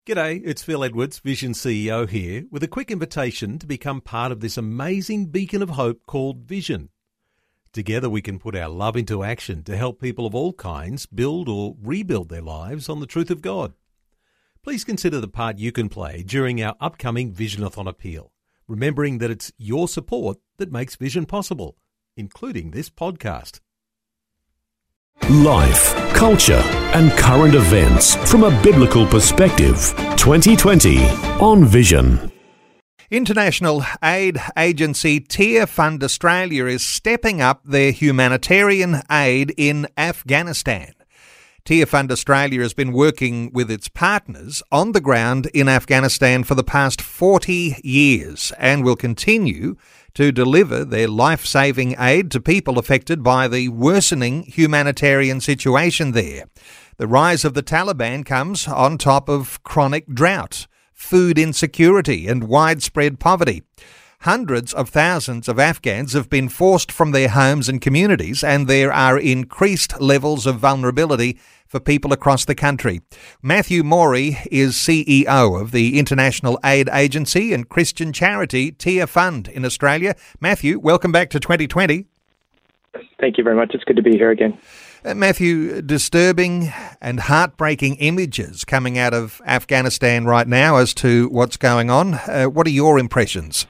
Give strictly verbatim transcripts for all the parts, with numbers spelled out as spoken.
G'day, it's Phil Edwards, Vision C E O here, with a quick invitation to become part of this amazing beacon of hope called Vision. Together we can put our love into action to help people of all kinds build or rebuild their lives on the truth of God. Please consider the part you can play during our upcoming Visionathon appeal, remembering that it's your support that makes Vision possible, including this podcast. Life, culture and current events from a biblical perspective. twenty twenty on Vision. International aid agency Tearfund Australia is stepping up their humanitarian aid in Afghanistan. Tearfund Australia has been working with its partners on the ground in Afghanistan for the past forty years and will continue to deliver their life-saving aid to people affected by the worsening humanitarian situation there. The rise of the Taliban comes on top of chronic drought, food insecurity and widespread poverty. Hundreds of thousands of Afghans have been forced from their homes and communities, and there are increased levels of vulnerability for people across the country. Matthew Morey is C E O of the international aid agency and Christian charity Tearfund in Australia. Matthew, welcome back to twenty twenty. Thank you very much. It's good to be here again. Uh, Matthew, disturbing and heartbreaking images coming out of Afghanistan right now as to what's going on. Uh, what are your impressions?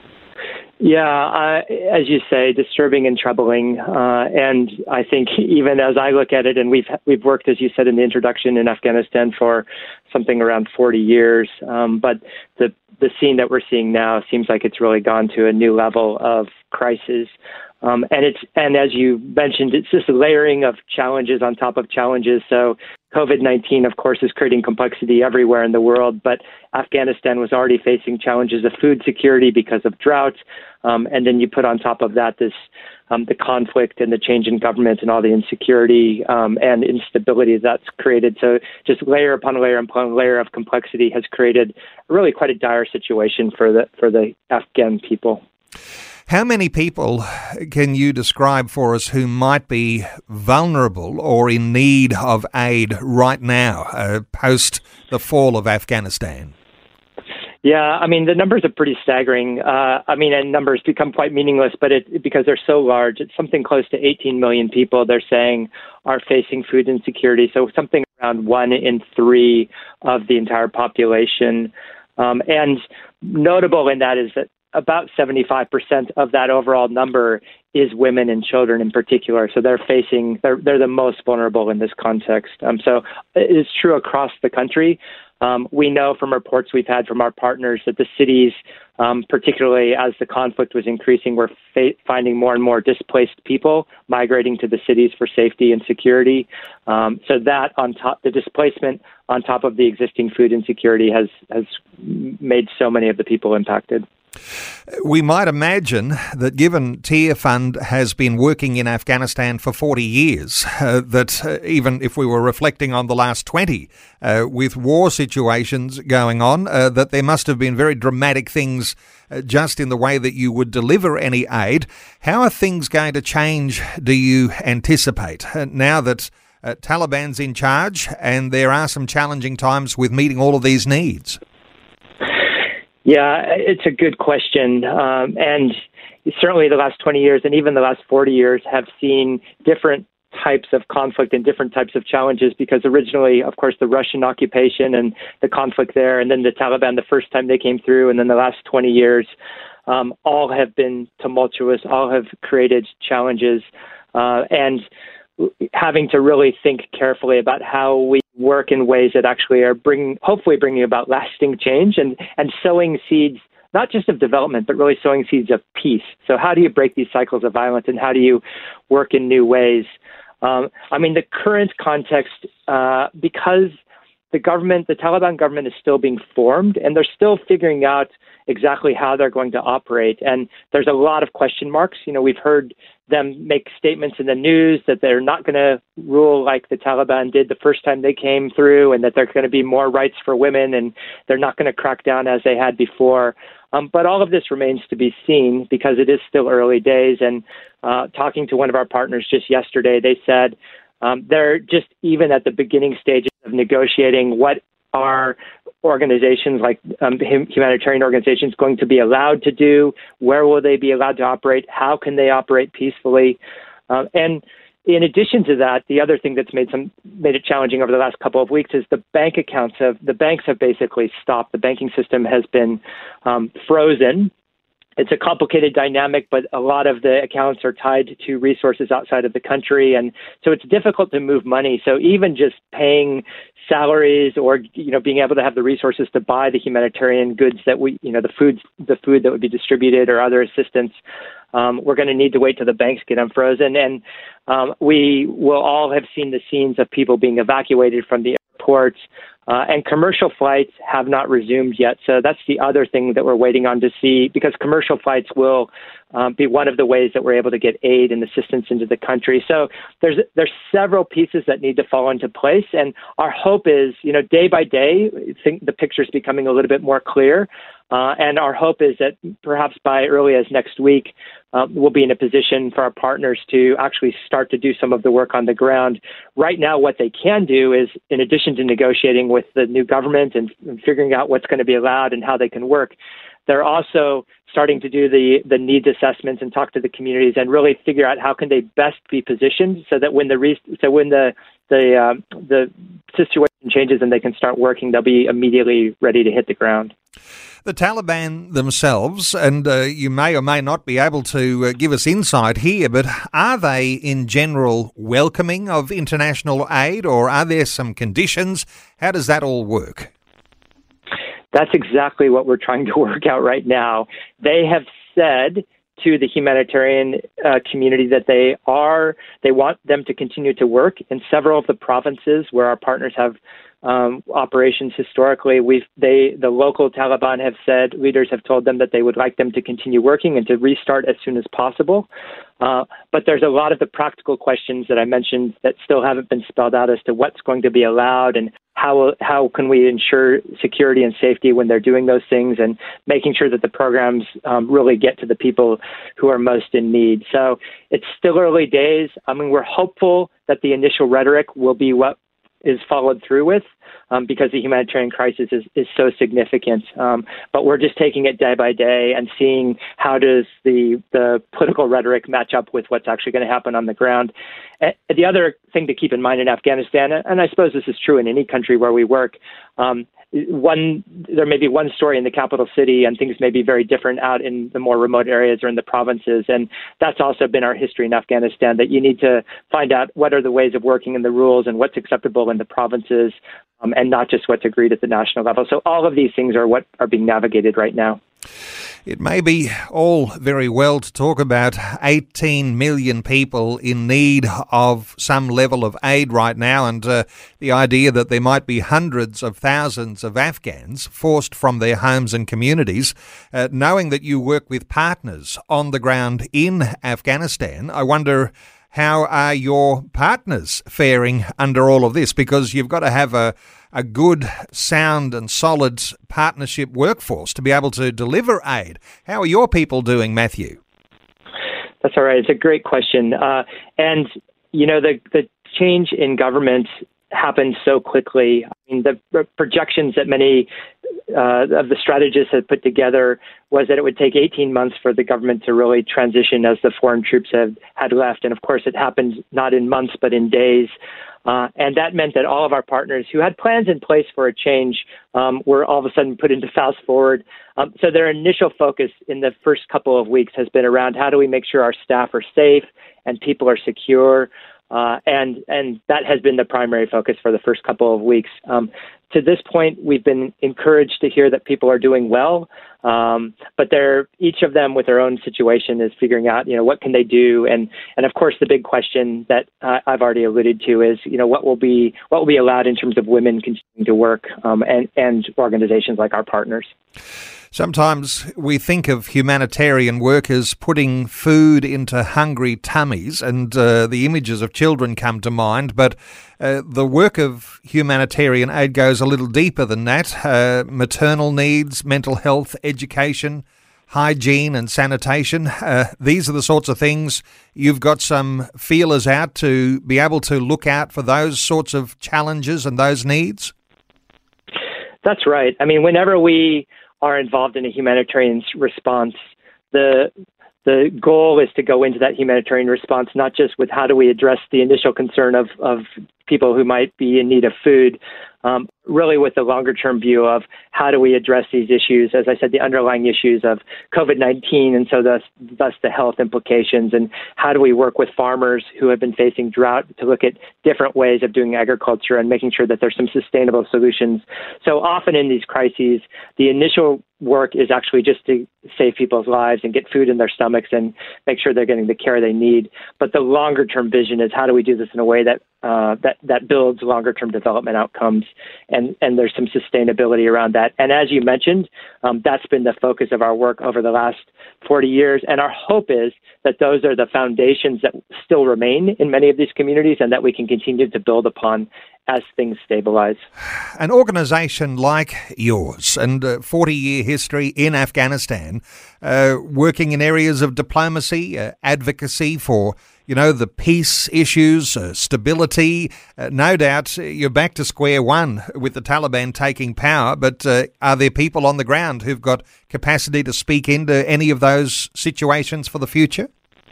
Yeah, uh, as you say, disturbing and troubling. Uh, and I think even as I look at it, and we've we've worked, as you said in the introduction, in Afghanistan for something around forty years. Um, but the the scene that we're seeing now seems like it's really gone to a new level of crisis. Um, and it's and as you mentioned, it's just a layering of challenges on top of challenges. So COVID nineteen, of course, is creating complexity everywhere in the world, but Afghanistan was already facing challenges of food security because of drought. Um, and then you put on top of that this um, the conflict and the change in government and all the insecurity um, and instability that's created. So just layer upon layer upon layer of complexity has created really quite a dire situation for the for the Afghan people. How many people can you describe for us who might be vulnerable or in need of aid right now, uh, post the fall of Afghanistan? Yeah, I mean, the numbers are pretty staggering. Uh, I mean, and numbers become quite meaningless, but it, because they're so large, it's something close to eighteen million people, they're saying, are facing food insecurity. So something around one in three of the entire population. Um, and notable in that is that about seventy-five percent of that overall number is women and children in particular. So they're facing, they're, they're the most vulnerable in this context. Um, so it is true across the country. Um, we know from reports we've had from our partners that the cities, um, particularly as the conflict was increasing, were fa- finding more and more displaced people migrating to the cities for safety and security. Um, so that on top, the displacement on top of the existing food insecurity has, has made so many of the people impacted. We might imagine that given Tearfund has been working in Afghanistan for forty years, uh, that uh, even if we were reflecting on the last twenty, uh, with war situations going on, uh, that there must have been very dramatic things uh, just in the way that you would deliver any aid. How are things going to change, do you anticipate, uh, now that uh, Taliban's in charge and there are some challenging times with meeting all of these needs? Yeah, it's a good question. Um, and certainly the last twenty years and even the last forty years have seen different types of conflict and different types of challenges because originally, of course, the Russian occupation and the conflict there, and then the Taliban the first time they came through, and then the last twenty years, um, all have been tumultuous, all have created challenges. Uh, and having to really think carefully about how we work in ways that actually are bringing, hopefully bringing about lasting change and, and sowing seeds, not just of development, but really sowing seeds of peace. So how do you break these cycles of violence and how do you work in new ways? Um, I mean, the current context, uh, because the government, the Taliban government is still being formed and they're still figuring out exactly how they're going to operate. And there's a lot of question marks. You know, we've heard them make statements in the news that they're not going to rule like the Taliban did the first time they came through and that there's going to be more rights for women and they're not going to crack down as they had before. Um, but all of this remains to be seen because it is still early days. And uh, talking to one of our partners just yesterday, they said um, they're just even at the beginning stages of negotiating what are organizations like um, humanitarian organizations going to be allowed to do? Where will they be allowed to operate? How can they operate peacefully? Uh, and in addition to that, the other thing that's made some made it challenging over the last couple of weeks is the bank accounts have the banks have basically stopped. The banking system has been um, frozen. It's a complicated dynamic, but a lot of the accounts are tied to resources outside of the country, and so it's difficult to move money. So even just paying salaries, or you know, being able to have the resources to buy the humanitarian goods that we, you know, the food, the food that would be distributed, or other assistance, um, we're going to need to wait till the banks get unfrozen. And um, we will all have seen the scenes of people being evacuated from the airports. Uh, and commercial flights have not resumed yet. So that's the other thing that we're waiting on to see, because commercial flights will um, be one of the ways that we're able to get aid and assistance into the country. So there's there's several pieces that need to fall into place. And our hope is, you know, day by day, I think the picture is becoming a little bit more clear. Uh, and our hope is that perhaps by early as next week, uh, we'll be in a position for our partners to actually start to do some of the work on the ground. Right now, what they can do is, in addition to negotiating with the new government and, and figuring out what's going to be allowed and how they can work, they're also starting to do the, the needs assessments and talk to the communities and really figure out how can they best be positioned so that when the re- so when the the um, the situation changes and they can start working, they'll be immediately ready to hit the ground. The Taliban themselves, and uh, you may or may not be able to uh, give us insight here, but are they in general welcoming of international aid, or are there some conditions? How does that all work? That's exactly what we're trying to work out right now. They have said to the humanitarian uh, community that they are, they want them to continue to work in several of the provinces where our partners have um, operations historically. We've, they, the local Taliban have said, leaders have told them that they would like them to continue working and to restart as soon as possible. Uh, but there's a lot of the practical questions that I mentioned that still haven't been spelled out as to what's going to be allowed and how how can we ensure security and safety when they're doing those things, and making sure that the programs um, really get to the people who are most in need. So it's still early days. I mean, we're hopeful that the initial rhetoric will be what is followed through with, um, because the humanitarian crisis is, is so significant. Um, but we're just taking it day by day and seeing how does the the political rhetoric match up with what's actually going to happen on the ground. And the other thing to keep in mind in Afghanistan, and I suppose this is true in any country where we work, um, one there may be one story in the capital city and things may be very different out in the more remote areas or in the provinces. And that's also been our history in Afghanistan, that you need to find out what are the ways of working and the rules and what's acceptable in the provinces, um, and not just what's agreed at the national level. So all of these things are what are being navigated right now. It may be all very well to talk about eighteen million people in need of some level of aid right now, and uh, the idea that there might be hundreds of thousands of Afghans forced from their homes and communities. Uh, knowing that you work with partners on the ground in Afghanistan, I wonder, how are your partners faring under all of this? Because you've got to have a a good, sound and solid partnership workforce to be able to deliver aid. How are your people doing, Matthew? That's all right. It's a great question. Uh, and, you know, the, the change in government happened so quickly. I mean, the projections that many uh, of the strategists had put together was that it would take eighteen months for the government to really transition as the foreign troops had, had left. And of course, it happened not in months, but in days. Uh, and that meant that all of our partners who had plans in place for a change um, were all of a sudden put into fast forward. Um, so their initial focus in the first couple of weeks has been around how do we make sure our staff are safe and people are secure. Uh, and and that has been the primary focus for the first couple of weeks. Um, to this point, we've been encouraged to hear that people are doing well, um, but they're each of them with their own situation is figuring out, you know, what can they do, and and of course the big question that uh, I've already alluded to is, you know, what will be what will be allowed in terms of women continuing to work, um, and and organizations like our partners. Sometimes we think of humanitarian workers putting food into hungry tummies, and uh, the images of children come to mind, but uh, the work of humanitarian aid goes a little deeper than that. Uh, maternal needs, mental health, education, hygiene and sanitation. Uh, these are the sorts of things you've got some feelers out to be able to look out for those sorts of challenges and those needs? That's right. I mean, whenever we are involved in a humanitarian response, the the goal is to go into that humanitarian response not just with how do we address the initial concern of, of people who might be in need of food, um, really with the longer-term view of how do we address these issues, as I said, the underlying issues of COVID nineteen, and so thus, thus the health implications, and how do we work with farmers who have been facing drought to look at different ways of doing agriculture and making sure that there's some sustainable solutions. So often in these crises, the initial work is actually just to save people's lives and get food in their stomachs and make sure they're getting the care they need. But the longer-term vision is how do we do this in a way that uh, that that builds longer-term development outcomes, and, and there's some sustainability around that. And as you mentioned, um, that's been the focus of our work over the last forty years. And our hope is that those are the foundations that still remain in many of these communities and that we can continue to build upon as things stabilize. An organisation like yours and a forty-year history in Afghanistan, uh, working in areas of diplomacy, uh, advocacy for, you know, the peace issues, uh, stability. Uh, no doubt you're back to square one with the Taliban taking power, but uh, are there people on the ground who've got capacity to speak into any of those situations for the future?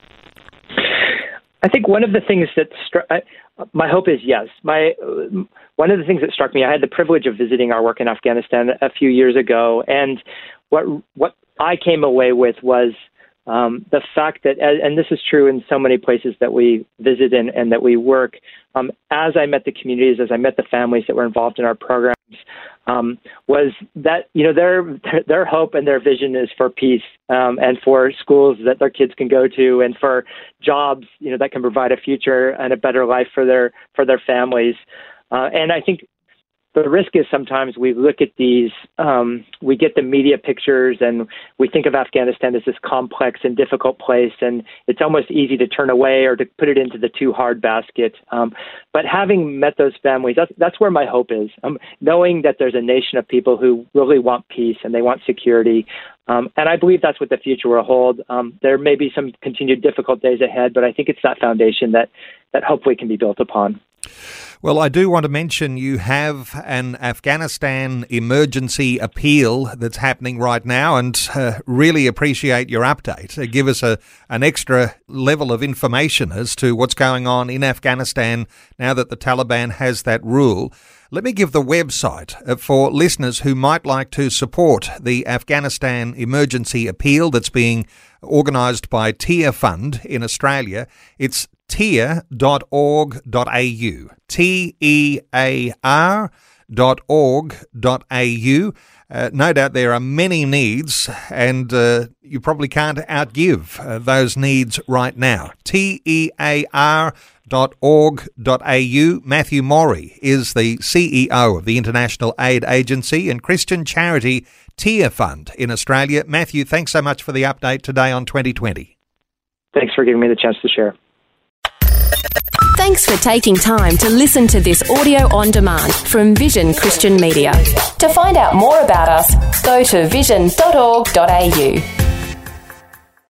I think one of the things that struck, my hope is yes. My one of the things that struck me, I had the privilege of visiting our work in Afghanistan a few years ago, and what what I came away with was um, the fact that, and this is true in so many places that we visit and, and that we work, um, as I met the communities, as I met the families that were involved in our programs, um, was that, you know, their their hope and their vision is for peace, um, and for schools that their kids can go to, and for jobs, you know, that can provide a future and a better life for their for their families. Uh, and I think the risk is sometimes we look at these, um, we get the media pictures and we think of Afghanistan as this complex and difficult place, and it's almost easy to turn away or to put it into the too hard basket. Um, but having met those families, that's, that's where my hope is, um, knowing that there's a nation of people who really want peace and they want security. Um, and I believe that's what the future will hold. Um, there may be some continued difficult days ahead, but I think it's that foundation that, that hopefully can be built upon. Well, I do want to mention you have an Afghanistan emergency appeal that's happening right now, and uh, really appreciate your update. Uh, give us a an extra level of information as to what's going on in Afghanistan now that the Taliban has that rule. Let me give the website for listeners who might like to support the Afghanistan emergency appeal that's being organised by Tear Fund in Australia. It's tear dot org dot a u, T E A R dot org dot a u. Uh, no doubt there are many needs, and uh, you probably can't outgive uh, those needs right now. T E A R dot org dot a u. Matthew Morey is the C E O of the International Aid Agency and Christian charity Tear Fund in Australia. Matthew, thanks so much for the update today on twenty twenty. Thanks for giving me the chance to share. Thanks for taking time to listen to this audio on demand from Vision Christian Media. To find out more about us, go to vision dot org dot a u.